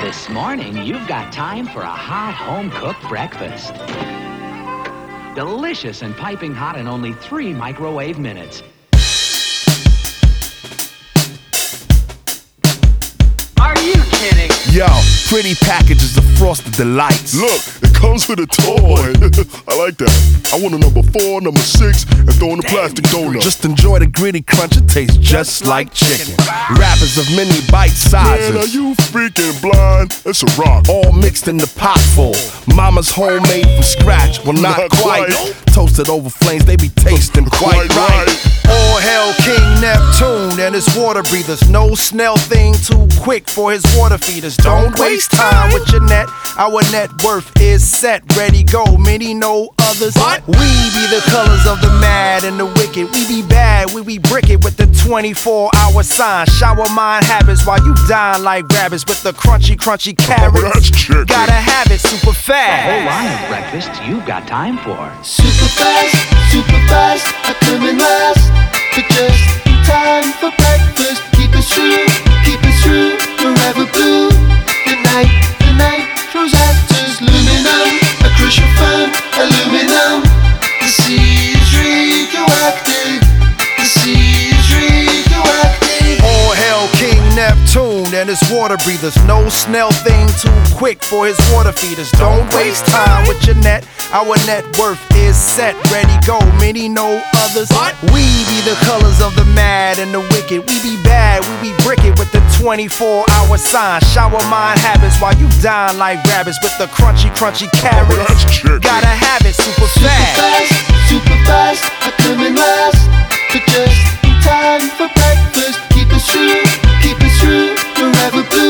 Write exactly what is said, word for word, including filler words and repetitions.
This morning, you've got time for a hot home-cooked breakfast. Delicious and piping hot in only three microwave minutes. Are you kidding? Yo, pretty packages of Frosted Delights. Look, it comes with a toy. I like that. I want a number four, number six, and throw in the plastic donut. Just enjoy the gritty crunch, it tastes just like chicken. Wrappers of many bite sizes. Man, are you freaking blind? It's a rock. All mixed in the pot full. Mama's homemade from scratch. Well, not, Not quite. quite. Toasted over flames, they be tasting quite, Quite right. right. All hail King Neptune and his water breathers. No snail thing too quick for his water feeders. Don't waste time with your net. Our net worth is set, ready, go. Many know others. What? We be the colors of the mad and the wicked. We be bad, we be brick it with the twenty-four hour sign. Shower mind habits while you dine like rabbits with the crunchy, crunchy carrots. Oh, that's chicken. Gotta have it super A fast. whole line of breakfasts you've got time for. Super fast, super fast, I come in last, but just in time for breakfast. Keep it true, keep it true, forever blue. The night, the night throws actors, aluminum, a crucial fun, aluminum. The sea is radioactive, the sea is radioactive. All hail King Neptune and his water breathers. No snail thing too quick for his water feeders. Don't waste time with your net. Our net worth is set, ready, go. Many know others. We be the colors of the mad and the wicked. We be bad, we be brick it with the twenty-four hour sign. Shower mind habits while you dine like rabbits with the crunchy, crunchy carrots. Oh, that's chicken. Gotta have it super Super fast. fast, super fast, I come in last, but just in time for breakfast. Keep it true, keep it true, forever blue.